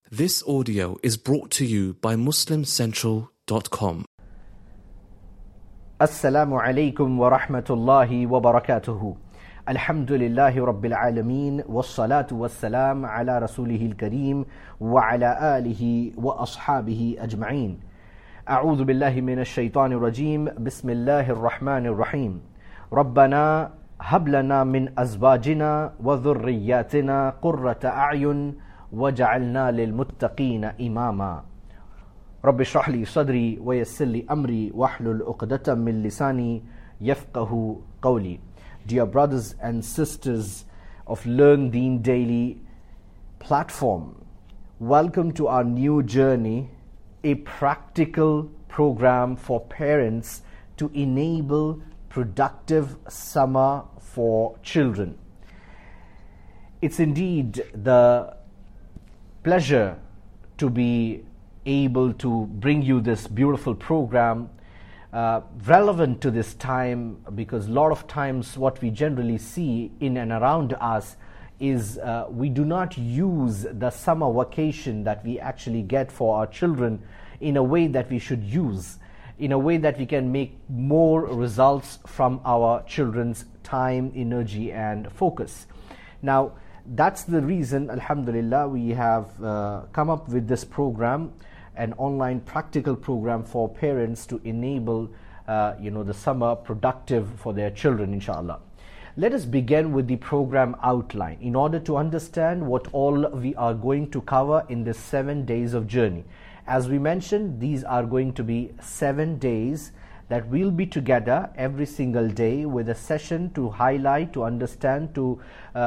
This audio is brought to you by MuslimCentral.com. Assalamu alaikum wa rahmatullahi wa barakatuhu. Alhamdulillahi Rabbil Alameen. Wassalatu wassalam ala Rasulihil Kareem wa ala alihi wa ashabihi ajma'een. A'udhu billahi minash shaitanir rajim. Bismillahir rahmanir rahim. Rabbana hab lana min azwajina wa dhurriyyatina qurrata a'yun waj'alna lil muttaqina imama. Rabbi shrah li sadri wa yassir li amri wahlul 'uqdatam min lisani yafqahu qawli. Dear brothers and sisters of Learn Deen Daily platform, welcome to our new journey, a practical program for parents to enable productive summer for children. It's indeed the pleasure to be able to bring you this beautiful program relevant to this time, because a lot of times what we generally see in and around us is we do not use the summer vacation that we actually get for our children in a way that we should use, in a way that we can make more results from our children's time, energy and focus. Now that's the reason, alhamdulillah, we have come up with this program, an online practical program for parents to enable the summer productive for their children, inshallah. Let us begin with the program outline in order to understand what all we are going to cover in this 7 days of journey. As we mentioned, these are going to be 7 days that we'll be together every single day with a session to highlight, to understand, to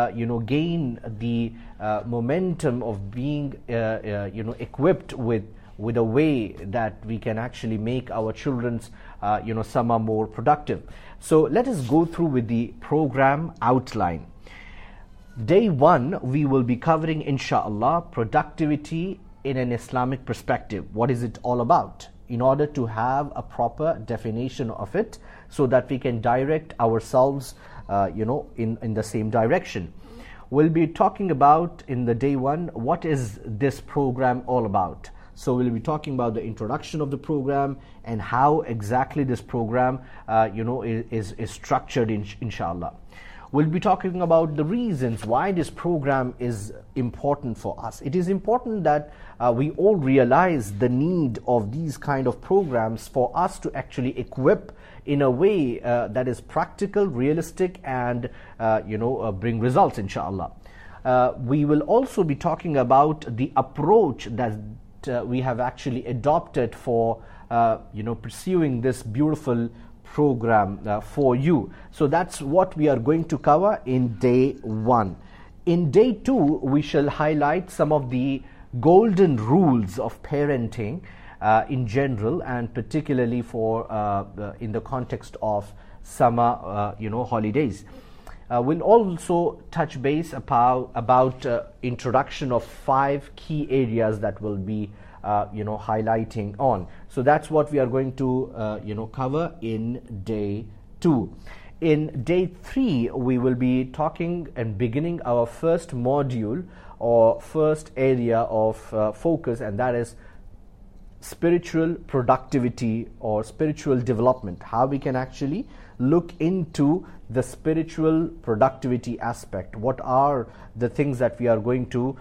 gain the momentum of being equipped with a way that we can actually make our children's summer more productive. So let us go through with the program outline. Day 1, we will be covering, inshallah, productivity in an Islamic perspective. What is it all about? In order to have a proper definition of it, so that we can direct ourselves in the same direction. We'll be talking about in the day 1, what is this program all about? So we'll be talking about the introduction of the program and how exactly this program is structured, inshallah. We'll be talking about the reasons why this program is important for us. It is important that we all realize the need of these kind of programs for us to actually equip in a way that is practical, realistic and bring results, inshallah. We will also be talking about the approach that we have actually adopted for pursuing this beautiful program for you. So that's what we are going to cover in day 1. In day 2, we shall highlight some of the golden rules of parenting in general, and particularly for in the context of summer holidays. We'll also touch base about introduction of 5 key areas that will be highlighting on. So that's what we are going to cover in day 2. In day 3, we will be talking and beginning our first module or first area of focus, and that is spiritual productivity or spiritual development. How we can actually look into the spiritual productivity aspect. What are the things that we are going to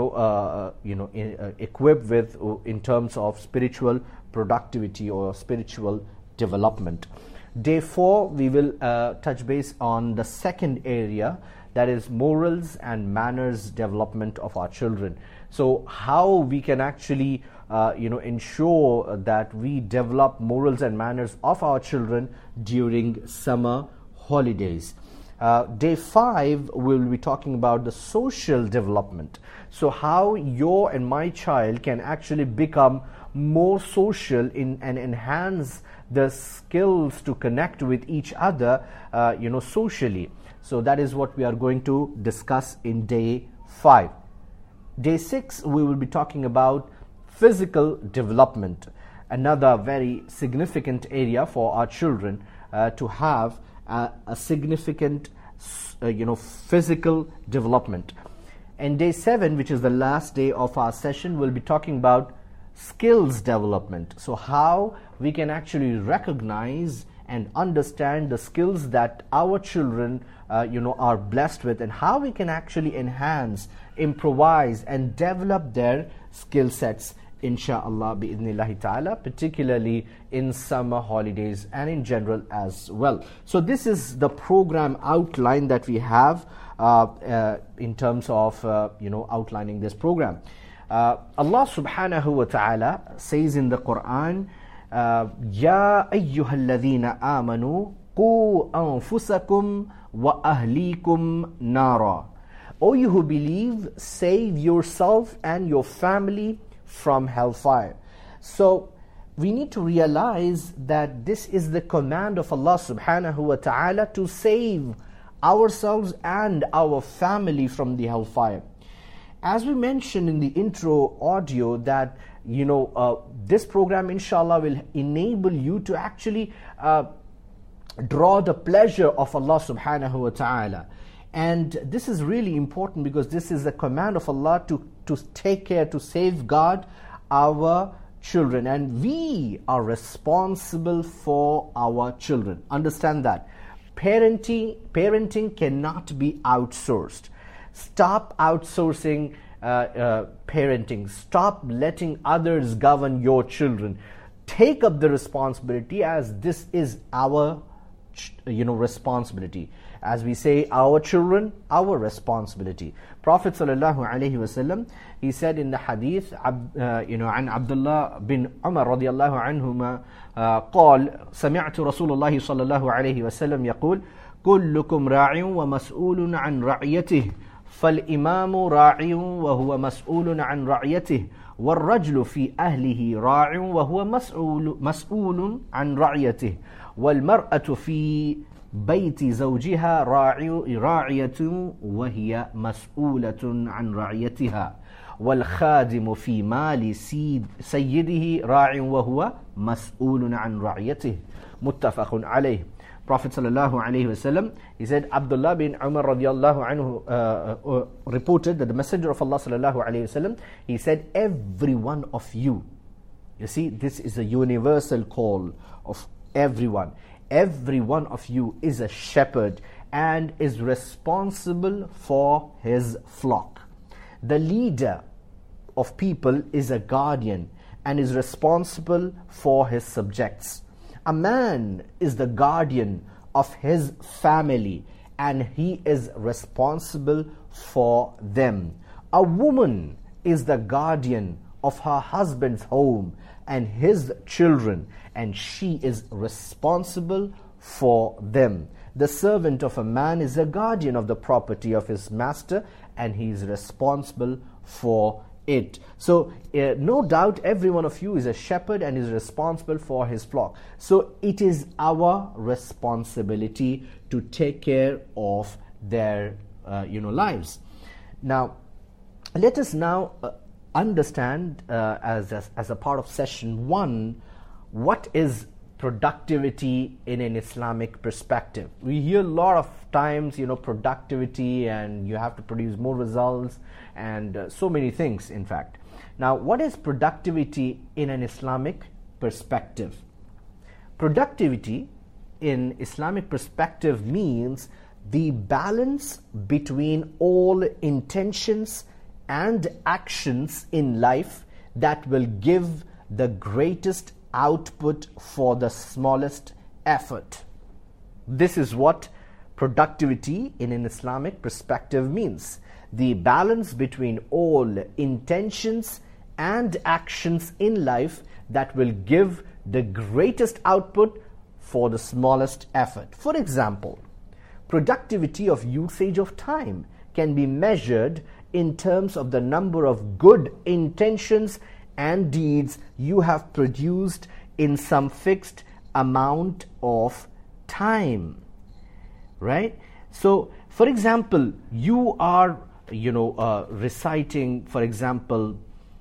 equip with in terms of spiritual productivity or spiritual development. Day 4, we will touch base on the second area, that is morals and manners development of our children. So how we can actually ensure that we develop morals and manners of our children during summer holidays. Day 5, we'll be talking about the social development. So how your and my child can actually become more social and enhance the skills to connect with each other socially. So that is what we are going to discuss in day 5. Day 6, we will be talking about physical development, another very significant area for our children to have a significant physical development. And day 7, which is the last day of our session, we'll be talking about skills development. So how we can actually recognize and understand the skills that our children are blessed with, and how we can actually enhance, improvise and develop their skill sets, insha'Allah, bi'idhnillahi ta'ala, particularly in summer holidays and in general as well. So this is the program outline that we have in terms of outlining this program. Allah subhanahu wa ta'ala says in the Quran, Ya ayyuhalladhina amanu qu anfusakum wa ahlikum nara. O you who believe, save yourself and your family from hellfire. So we need to realize that this is the command of Allah subhanahu wa ta'ala to save ourselves and our family from the hellfire. As we mentioned in the intro audio that this program inshallah will enable you to actually draw the pleasure of Allah subhanahu wa ta'ala. And this is really important because this is the command of Allah to take care, to safeguard our children. And we are responsible for our children. Understand that. Parenting cannot be outsourced. Stop outsourcing parenting. Stop letting others govern your children. Take up the responsibility, as this is our responsibility. As we say, our children, our responsibility. Prophet sallallahu alaihi wasallam, he said in the hadith, عن Abdullah bin Umar radiyallahu anhuma قال سمعت رسول الله صلى الله عليه وسلم يقول كلكم راع ومسؤول عن رعيته فالإمام راع وهو مسؤول عن رعيته والرجل في أهله راع وهو مسؤول عن رعيته والمرأة في بيت زوجها راعية وهي مسؤولة عن رعيتها والخادم في مال سيده راع وهو مسؤول عن رعيته متفق عليه. Prophet sallallahu alaihi wasallam, he said, Abdullah bin Umar radiyallahu anhu reported that the Messenger of Allah sallallahu alaihi wasallam, he said, every one of you, you see, this is a universal call of everyone. Every one of you is a shepherd and is responsible for his flock. The leader of people is a guardian and is responsible for his subjects. A man is the guardian of his family and he is responsible for them. A woman is the guardian of her husband's home and his children, and she is responsible for them. The servant of a man is a guardian of the property of his master, and he is responsible for it. So no doubt every one of you is a shepherd and is responsible for his flock. So it is our responsibility to take care of their lives. Now let us now understand as a part of session 1, what is productivity in an Islamic perspective. We hear a lot of times, productivity and you have to produce more results and so many things, in fact. Now, what is productivity in an Islamic perspective? Productivity in Islamic perspective means the balance between all intentions and actions in life that will give the greatest output for the smallest effort. This is what productivity in an Islamic perspective means. The balance between all intentions and actions in life that will give the greatest output for the smallest effort. For example, productivity of usage of time can be measured in terms of the number of good intentions and deeds you have produced in some fixed amount of time, right? So, for example, you are, reciting, for example,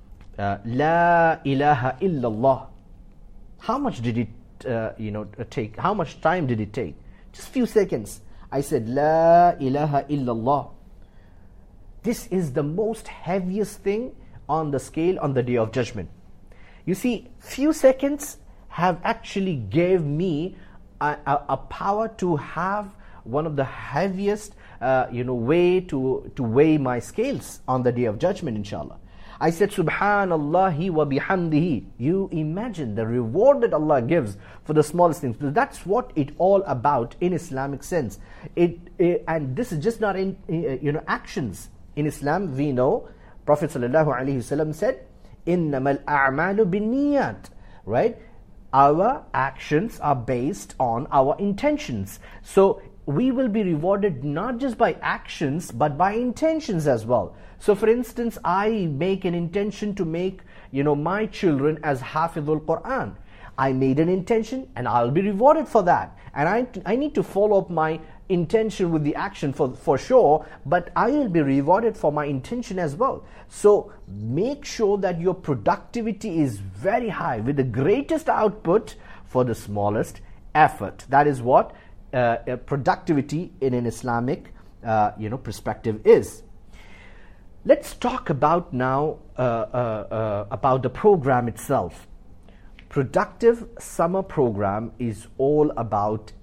La ilaha illallah. How much did it take? How much time did it take? Just few seconds. I said La ilaha illallah. This is the most heaviest thing on the scale on the Day of Judgment. You see, few seconds have actually gave me a power to have one of the heaviest way to weigh my scales on the Day of Judgment, inshallah. I said, Subhanallahi wa bihamdihi. You imagine the reward that Allah gives for the smallest things. That's what it's all about in Islamic sense. And this is just not in actions. In Islam, we know Prophet ﷺ said, "Innamal a'malu binniyat." Right? Our actions are based on our intentions. So we will be rewarded not just by actions but by intentions as well. So for instance, I make an intention to make my children as Hafidhul Quran. I made an intention and I'll be rewarded for that. And I need to follow up my intention with the action for sure, but I will be rewarded for my intention as well. So make sure that your productivity is very high with the greatest output for the smallest effort. That is what productivity in an Islamic perspective is. Let's talk about now about the program itself. Productive Summer Program is all about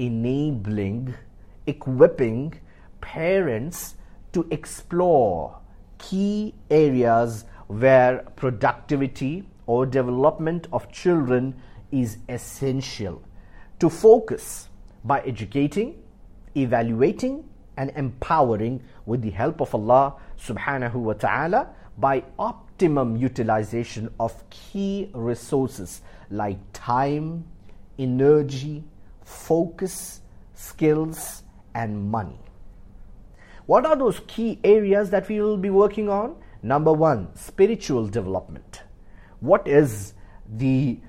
equipping parents to explore key areas where productivity or development of children is essential, to focus by educating, evaluating, and empowering with the help of Allah subhanahu wa ta'ala by optimum utilization of key resources like time, energy, focus, skills, and money. What are those key areas that we will be working on? Number one, spiritual development. What is the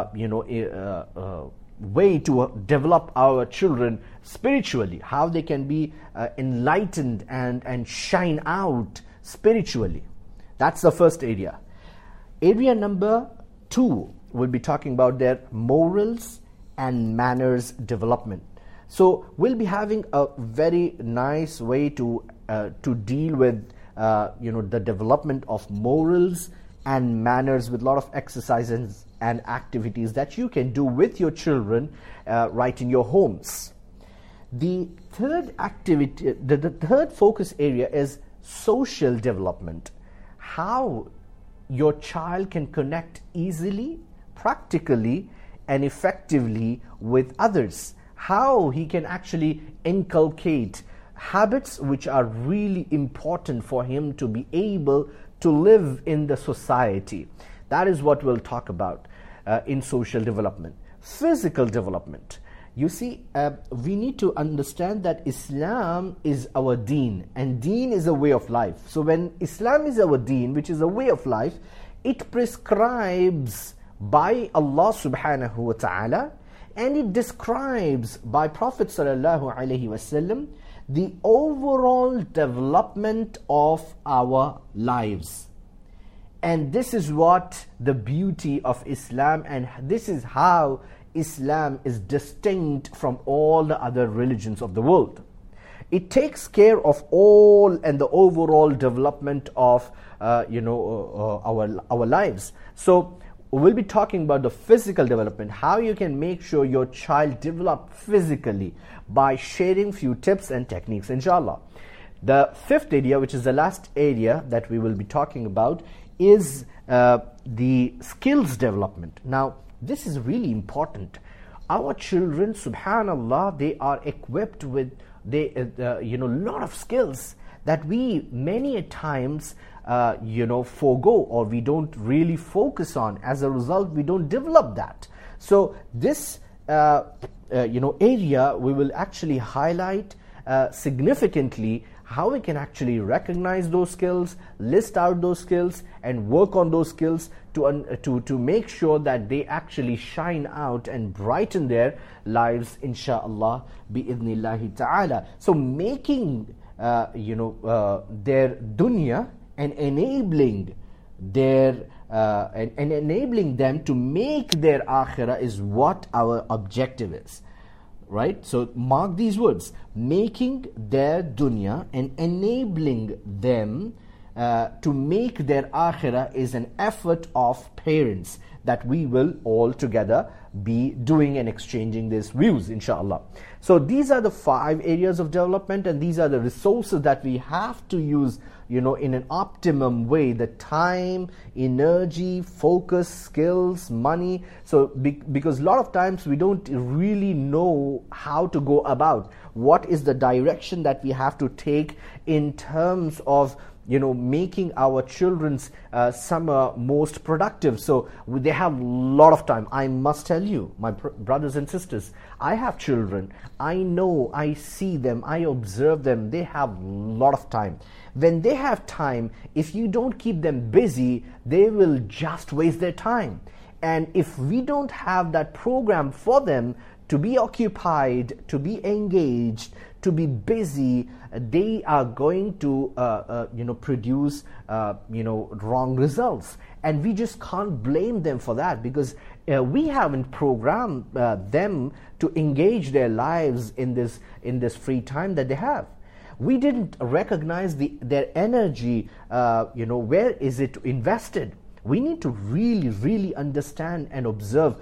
way to develop our children spiritually, how they can be enlightened and shine out spiritually. That's the first area. Area number 2, we'll be talking about their morals and manners development. So we'll be having a very nice way to deal with the development of morals and manners with a lot of exercises and activities that you can do with your children right in your homes. The third activity, the third focus area is social development. How your child can connect easily, practically, and effectively with others. How he can actually inculcate habits which are really important for him to be able to live in the society. That is what we'll talk about in social development. Physical development. You see, we need to understand that Islam is our deen, and deen is a way of life. So when Islam is our deen, which is a way of life, it prescribes by Allah subhanahu wa ta'ala, and it describes by Prophet sallallahu alaihi wasallam the overall development of our lives. And this is what the beauty of Islam, and this is how Islam is distinct from all the other religions of the world. It takes care of all and the overall development of our lives. So we'll be talking about the physical development, how you can make sure your child develop physically by sharing few tips and techniques, inshallah. The fifth area, which is the last area that we will be talking about, is the skills development. Now, this is really important. Our children, subhanallah, they are equipped with lot of skills that we many a times forego, or we don't really focus on. As a result, we don't develop that. So this area we will actually highlight significantly how we can actually recognize those skills, list out those skills, and work on those skills to make sure that they actually shine out and brighten their lives, inshaAllah, bi'idhnillahi ta'ala. So making their dunya and enabling enabling them to make their akhirah is what our objective is. right? So mark these words: making their dunya and enabling them to make their akhirah is an effort of parents that we will all together be doing and exchanging these views, inshallah. So these are the 5 areas of development, and these are the resources that we have to use, in an optimum way: the time, energy, focus, skills, money. So because a lot of times we don't really know how to go about, what is the direction that we have to take in terms of making our children's summer most productive. So they have a lot of time. I must tell you, my brothers and sisters, I have children. I know, I see them, I observe them. They have a lot of time. When they have time, if you don't keep them busy, they will just waste their time. And if we don't have that program for them to be occupied, to be engaged, to be busy, they are going to produce wrong results, and we just can't blame them for that, because we haven't programmed them to engage their lives in this free time that they have. We didn't recognize their energy. Where is it invested? We need to really understand and observe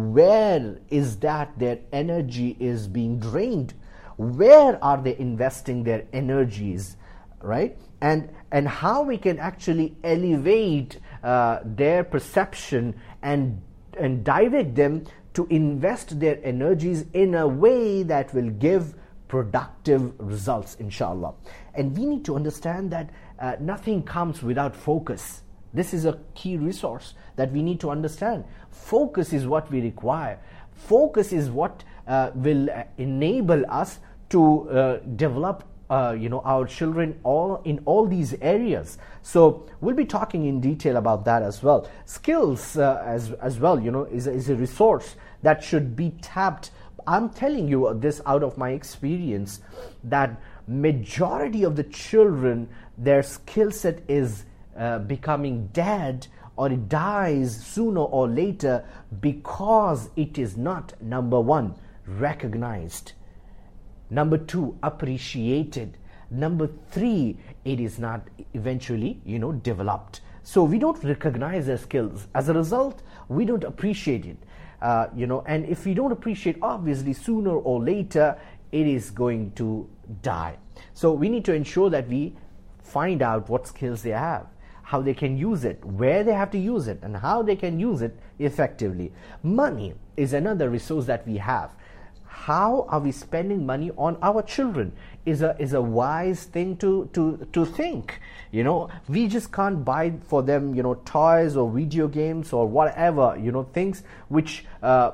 where is that their energy is being drained. Where are they investing their energies, right? And how we can actually elevate their perception and direct them to invest their energies in a way that will give productive results, inshallah. And we need to understand that nothing comes without focus. This is a key resource that we need to understand. Focus is what we require. Focus is what will enable us to develop our children in all these areas. So we'll be talking in detail about that as well. Skills as well, is a resource that should be tapped. I'm telling you this out of my experience, that majority of the children, their skill set is becoming dead, or it dies sooner or later, because it is not, number 1, recognized, number 2, appreciated, number 3, it is not eventually developed. So we don't recognize their skills. As a result, we don't appreciate it. And if we don't appreciate, obviously sooner or later it is going to die. So we need to ensure that we find out what skills they have, how they can use it, where they have to use it, and how they can use it effectively. Money is another resource that we have. How are we spending money on our children is a wise thing to think. We just can't buy for them toys or video games or whatever things which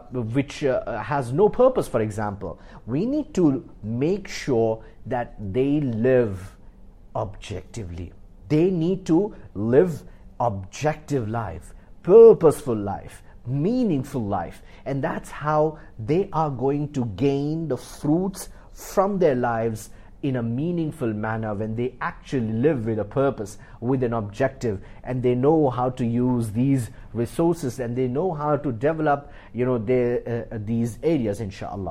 has no purpose. For example, we need to make sure that they live objectively. They need to live objective life, purposeful life, meaningful life, and that's how they are going to gain the fruits from their lives in a meaningful manner, when they actually live with a purpose, with an objective, and they know how to use these resources, and they know how to develop these areas, inshallah.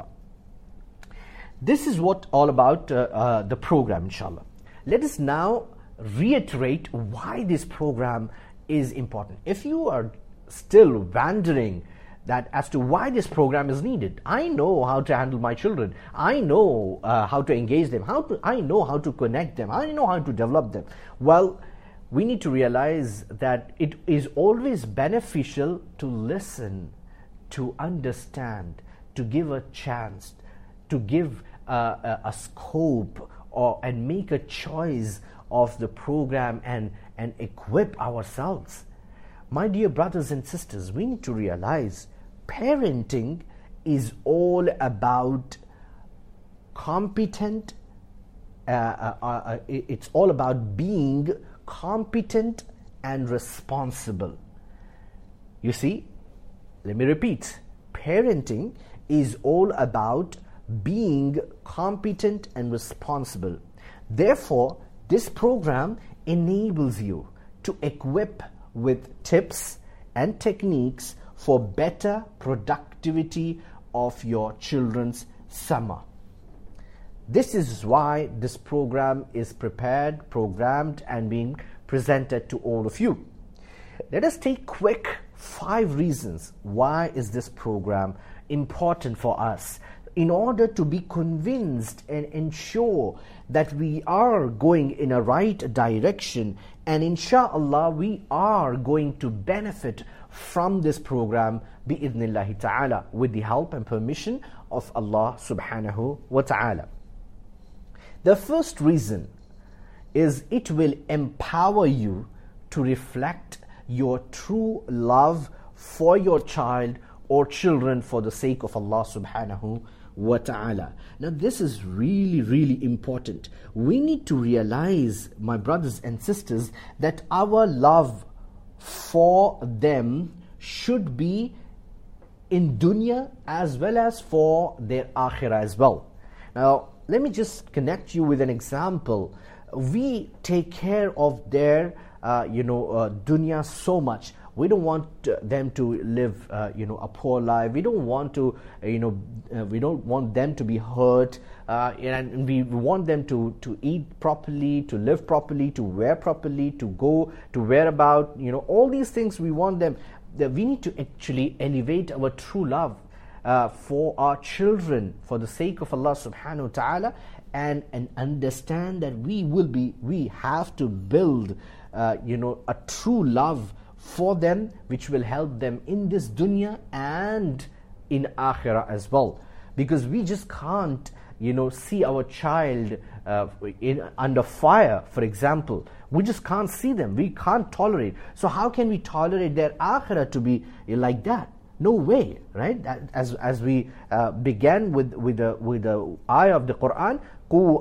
This is what all about the program, inshallah. Let us now reiterate why this program is important. If you are still wondering that as to why this program is needed, I know how to handle my children, I know how to engage them, I know how to connect them, I know how to develop them. Well, we need to realize that it is always beneficial to listen, to understand, to give a chance, to give a scope and make a choice of the program and equip ourselves. My dear brothers and sisters, we need to realize parenting is all about competent, it's all about being competent and responsible. You see, let me repeat, parenting is all about being competent and responsible. Therefore, this program enables you to equip with tips and techniques for better productivity of your children's sama. This is why this program is prepared, programmed, and being presented to all of you. Let us take quick 5 reasons why is this program important for us, in order to be convinced and ensure that we are going in a right direction, and inshallah we are going to benefit from this program bi'idhnillahi ta'ala, with the help and permission of Allah subhanahu wa ta'ala. The first reason is it will empower you to reflect your true love for your child or children for the sake of Allah subhanahu wa ta'ala. Now this is really, really important. We need to realize, my brothers and sisters, that our love for them should be in dunya as well as for their akhirah as well. Now let me just connect you with an example. We take care of their dunya so much. We don't want them to live a poor life. We don't want to we don't want them to be hurt, and we want them to eat properly, to live properly, to wear properly, to go to whereabout, all these things we want them. We need to actually elevate our true love for our children for the sake of Allah subhanahu wa ta'ala, and understand that we have to build a true love for them, which will help them in this dunya and in akhirah as well. Because we just can't see our child under fire, for example. We just can't see them. We can't tolerate. So how can we tolerate their akhirah to be like that? No way, right? As we began with the ayah of the Quran, قُوا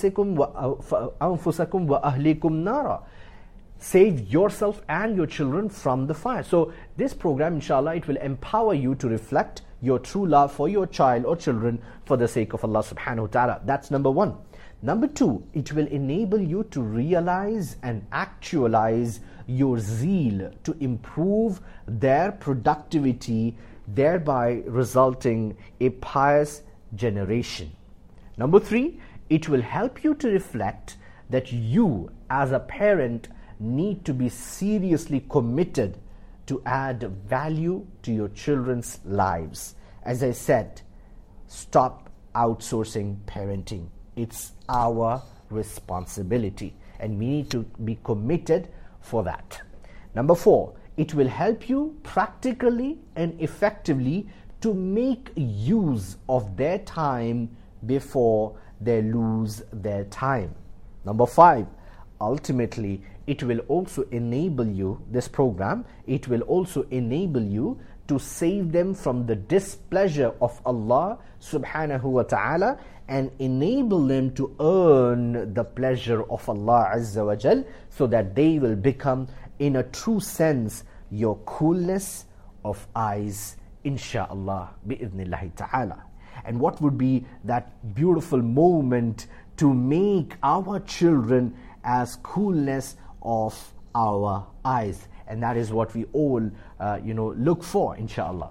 أَنفُسَكُمْ وَأَهْلِكُمْ نَارًا. Save yourself and your children from the fire. So this program, inshallah, it will empower you to reflect your true love for your child or children for the sake of Allah subhanahu wa ta'ala. That's number 1. Number 2, it will enable you to realize and actualize your zeal to improve their productivity, thereby resulting a pious generation. Number 3, it will help you to reflect that you as a parent need to be seriously committed to add value to your children's lives. As I said, stop outsourcing parenting. It's our responsibility, and we need to be committed for that. Number 4, it will help you practically and effectively to make use of their time before they lose their time. Number 5, ultimately, it will also enable you, this program, it will also enable you to save them from the displeasure of Allah subhanahu wa ta'ala, and enable them to earn the pleasure of Allah azza wa jal, so that they will become, in a true sense, your coolness of eyes, insha'Allah, bi'idhnillahi ta'ala. And what would be that beautiful moment to make our children as coolness of our eyes? And that is what we all look for, inshallah.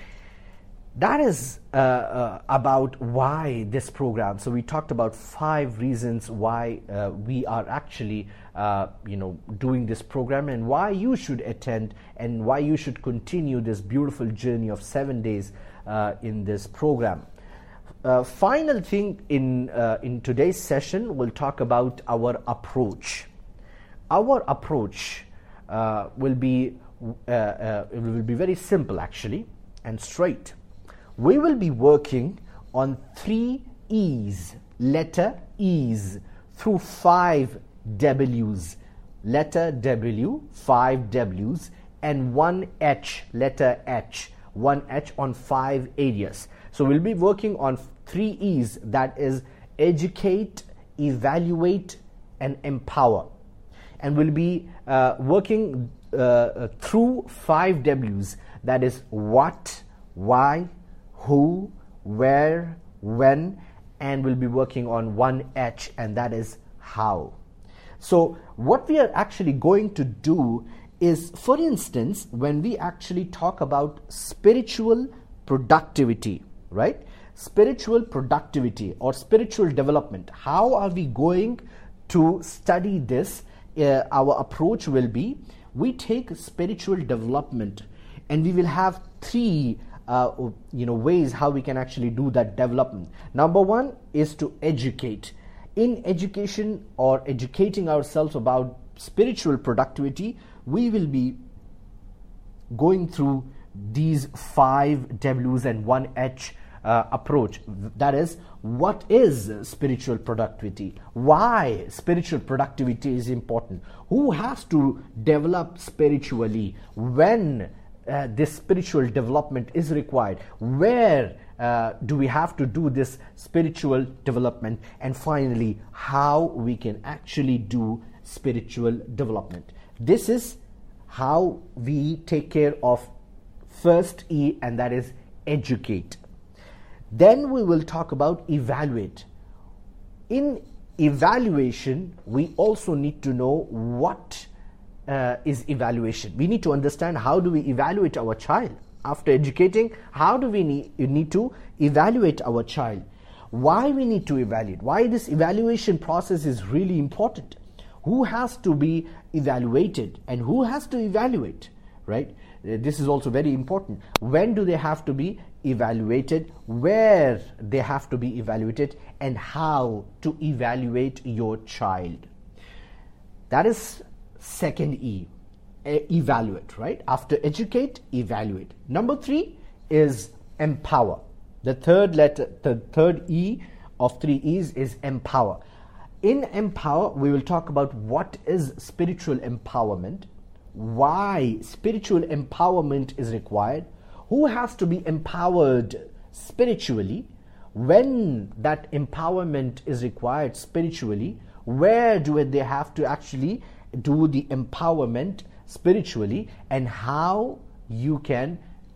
That is about why this program. So we talked about 5 reasons why we are actually doing this program, and why you should attend, and why you should continue this beautiful journey of 7 days in this program. Final thing in today's session, we'll talk about our approach. Our approach will be very simple actually, and straight. We will be working on 3 E's, letter E's, through 5 W's, letter W, 5 W's, and 1 H, letter H, 1 H on 5 areas. So we'll be working on 3 E's, that is educate, evaluate, and empower. And we'll be working through 5 W's, that is what, why, who, where, when, and we'll be working on 1 H, and that is how. So what we are actually going to do is, for instance, when we actually talk about spiritual productivity, right? spiritual productivity or spiritual development. How are we going to study this? Our approach will be, we take spiritual development and we will have three ways how we can actually do that development. Number one is to educate. In education or educating ourselves about spiritual productivity, we will be going through these 5 W's and 1 H approach. That is, what is spiritual productivity? Why spiritual productivity is important? Who has to develop spiritually? When this spiritual development is required? Where do we have to do this spiritual development? And finally, how we can actually do spiritual development. This is how we take care of first E, and that is educate. Then we will talk about evaluate. In evaluation, we also need to know what is evaluation. We need to understand how do we evaluate our child. After educating, how do we need to evaluate our child? Why we need to evaluate? Why this evaluation process is really important? Who has to be evaluated and who has to evaluate, right? This is also very important. When do they have to be evaluated? Where they have to be evaluated? And how to evaluate your child? That is second E, evaluate, right? After educate, evaluate. Number 3 is empower. The third E of 3 E's is empower. In empower, we will talk about what is spiritual empowerment, why spiritual empowerment is required, who has to be empowered spiritually, when that empowerment is required spiritually, where do they have to actually do the empowerment spiritually, and how you can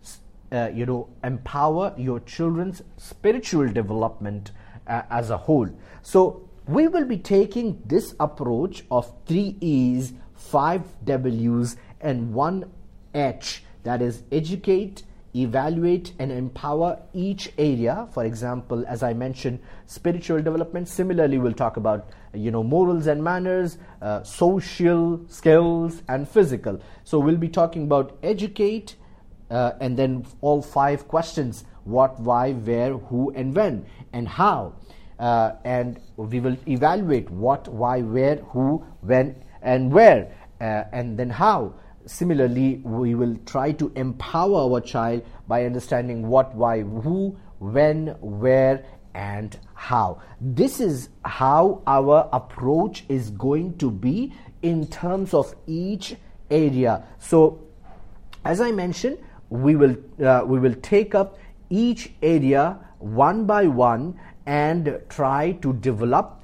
empower your children's spiritual development as a whole. So we will be taking this approach of 3 E's, 5 W's and 1 H, that is educate, evaluate and empower each area. For example, as I mentioned, spiritual development. Similarly, we'll talk about morals and manners, social skills and physical. So we'll be talking about educate and then all 5 questions: what, why, where, who and when, and how. And we will evaluate what, why, where, who, when and where, and then how. Similarly, we will try to empower our child by understanding what, why, who, when, where and how. This is how our approach is going to be in terms of each area. So as I mentioned, we will take up each area one by one and try to develop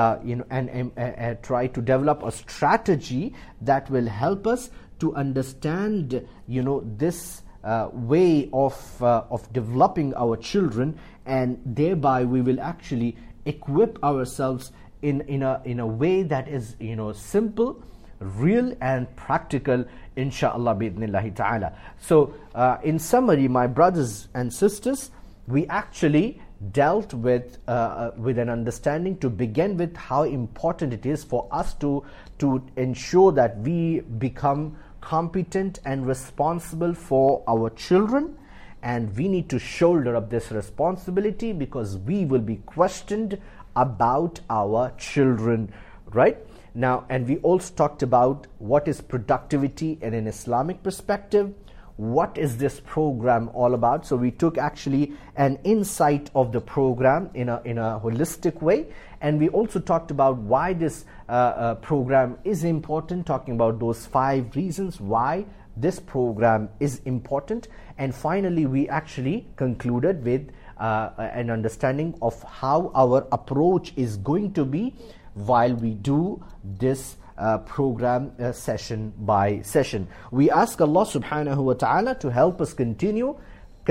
try to develop a strategy that will help us to understand this way of developing our children, and thereby we will actually equip ourselves in a way that is simple, real and practical, inshallah bi'idhnillahi ta'ala. So in summary, my brothers and sisters, we actually dealt with an understanding to begin with how important it is for us to ensure that we become competent and responsible for our children, and we need to shoulder up this responsibility because we will be questioned about our children, right? Now, and we also talked about what is productivity in an Islamic perspective. What is this program all about? So we took actually an insight of the program in a holistic way, and we also talked about why this program is important, talking about those 5 reasons why this program is important. And finally, we actually concluded with an understanding of how our approach is going to be while we do this program session by session. We ask Allah subhanahu wa ta'ala to help us continue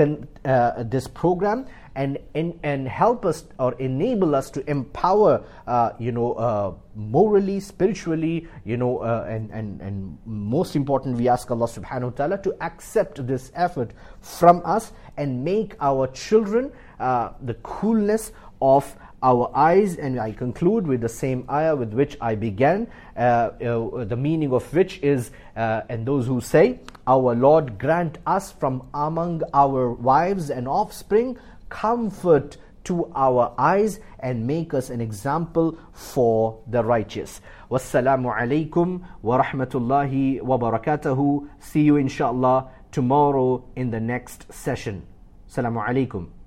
this program and help us or enable us to empower morally, spiritually, and most important, we ask Allah subhanahu wa ta'ala to accept this effort from us and make our children the coolness of our eyes. And I conclude with the same ayah with which I began, the meaning of which is, and those who say, our Lord grant us from among our wives and offspring comfort to our eyes and make us an example for the righteous. Wassalamu alaikum wa rahmatullahi wa barakatuhu. See you inshallah tomorrow in the next session. Assalamu alaikum.